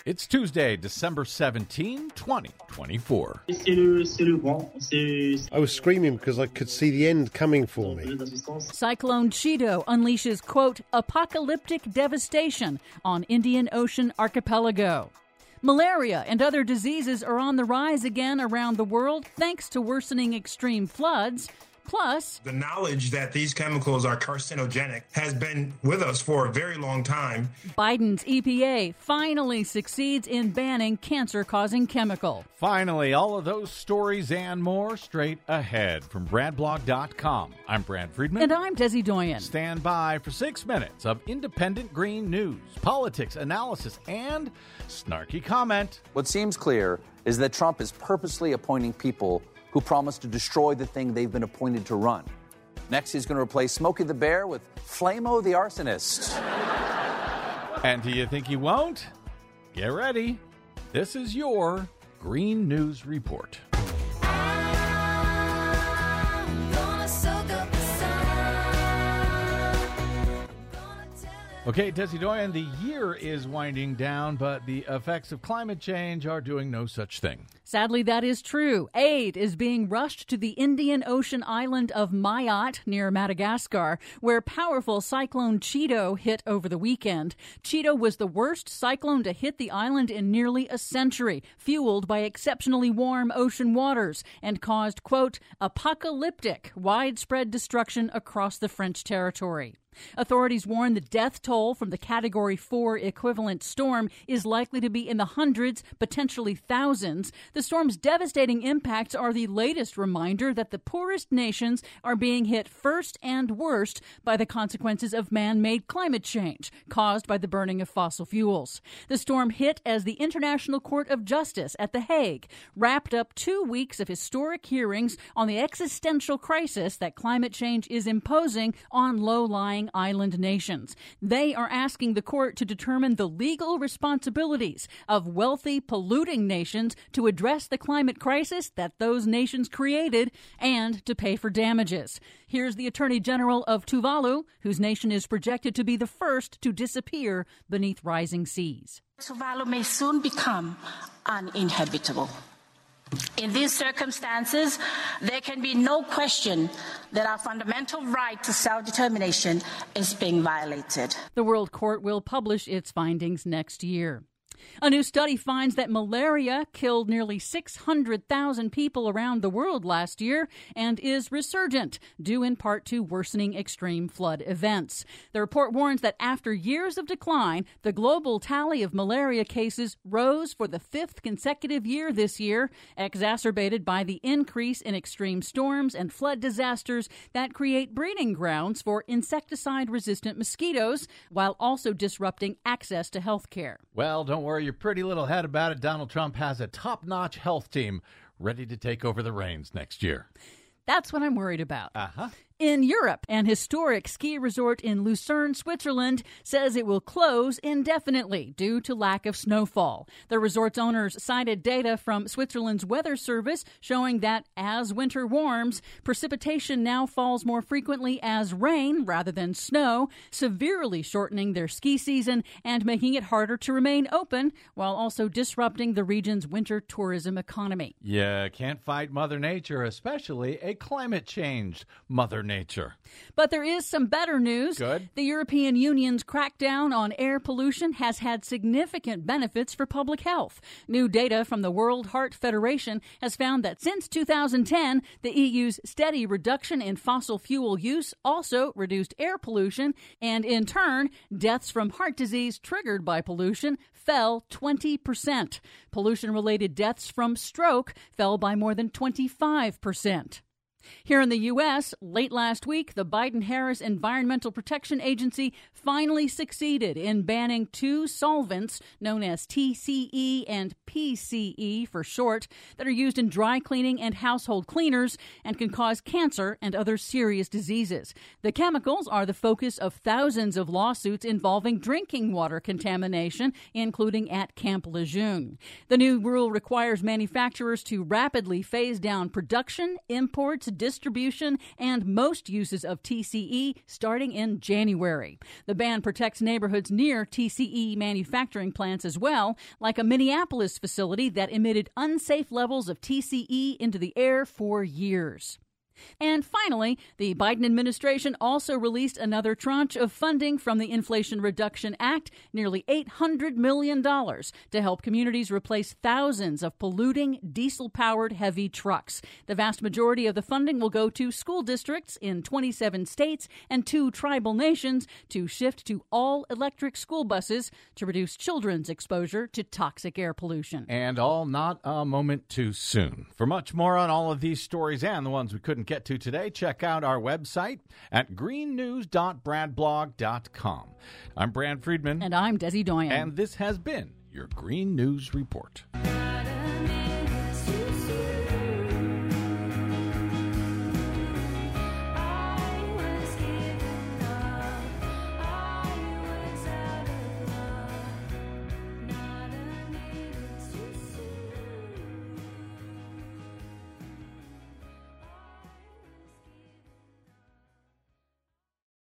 It's Tuesday, December 17, 2024. I was screaming because I could see the end coming for me. Cyclone Cheeto unleashes, quote, apocalyptic devastation on Indian Ocean archipelago. Malaria and other diseases are on the rise again around the world thanks to worsening extreme floods. Plus, the knowledge that these chemicals are carcinogenic has been with us for a very long time. Biden's EPA finally succeeds in banning cancer-causing chemical. Finally, all of those stories and more straight ahead from BradBlog.com. I'm Brad Friedman. And I'm Desi Doyen. Stand by for 6 minutes of independent green news, politics, analysis, and snarky comment. What seems clear is that Trump is purposely appointing people who promise to destroy the thing they've been appointed to run. Next, he's going to replace Smokey the Bear with Flamo the Arsonist. And do you think he won't? Get ready. This is your Green News Report. Okay, Desi Doyen, the year is winding down, but the effects of climate change are doing no such thing. Sadly, that is true. Aid is being rushed to the Indian Ocean island of Mayotte near Madagascar, where powerful Cyclone Cheeto hit over the weekend. Cheeto was the worst cyclone to hit the island in nearly a century, fueled by exceptionally warm ocean waters, and caused, quote, apocalyptic widespread destruction across the French territory. Authorities warn the death toll from the Category 4 equivalent storm is likely to be in the hundreds, potentially thousands. The storm's devastating impacts are the latest reminder that the poorest nations are being hit first and worst by the consequences of man-made climate change caused by the burning of fossil fuels. The storm hit as the International Court of Justice at The Hague wrapped up 2 weeks of historic hearings on the existential crisis that climate change is imposing on low-lying island nations. They are asking the court to determine the legal responsibilities of wealthy, polluting nations to address the climate crisis that those nations created and to pay for damages. Here's the Attorney General of Tuvalu, whose nation is projected to be the first to disappear beneath rising seas. Tuvalu may soon become uninhabitable. In these circumstances, there can be no question that our fundamental right to self-determination is being violated. The World Court will publish its findings next year. A new study finds that malaria killed nearly 600,000 people around the world last year and is resurgent, due in part to worsening extreme flood events. The report warns that after years of decline, the global tally of malaria cases rose for the 5th consecutive year this year, exacerbated by the increase in extreme storms and flood disasters that create breeding grounds for insecticide-resistant mosquitoes, while also disrupting access to health care. Well, don't worry your pretty little head about it. Donald Trump has a top-notch health team ready to take over the reins next year. That's what I'm worried about. In Europe, an historic ski resort in Lucerne, Switzerland, says it will close indefinitely due to lack of snowfall. The resort's owners cited data from Switzerland's weather service showing that as winter warms, precipitation now falls more frequently as rain rather than snow, severely shortening their ski season and making it harder to remain open, while also disrupting the region's winter tourism economy. Yeah, can't fight Mother Nature, especially a climate-changed Mother Nature. But there is some better news. Good. The European Union's crackdown on air pollution has had significant benefits for public health. New data from the World Heart Federation has found that since 2010, the EU's steady reduction in fossil fuel use also reduced air pollution, and in turn, deaths from heart disease triggered by pollution fell 20%. Pollution-related deaths from stroke fell by more than 25%. Here in the U.S., late last week, the Biden-Harris Environmental Protection Agency finally succeeded in banning 2 solvents known as TCE and PCE for short that are used in dry cleaning and household cleaners and can cause cancer and other serious diseases. The chemicals are the focus of thousands of lawsuits involving drinking water contamination, including at Camp Lejeune. The new rule requires manufacturers to rapidly phase down production, imports, distribution, and most uses of TCE starting in January. The ban protects neighborhoods near TCE manufacturing plants as well, like a Minneapolis facility that emitted unsafe levels of TCE into the air for years. And finally, the Biden administration also released another tranche of funding from the Inflation Reduction Act, nearly $800 million, to help communities replace thousands of polluting diesel-powered heavy trucks. The vast majority of the funding will go to school districts in 27 states and 2 tribal nations to shift to all-electric school buses to reduce children's exposure to toxic air pollution. And all not a moment too soon. For much more on all of these stories and the ones we couldn't get to today, check out our website at greennews.bradblog.com. I'm Brad Friedman. And I'm Desi Doyen. And this has been your Green News Report.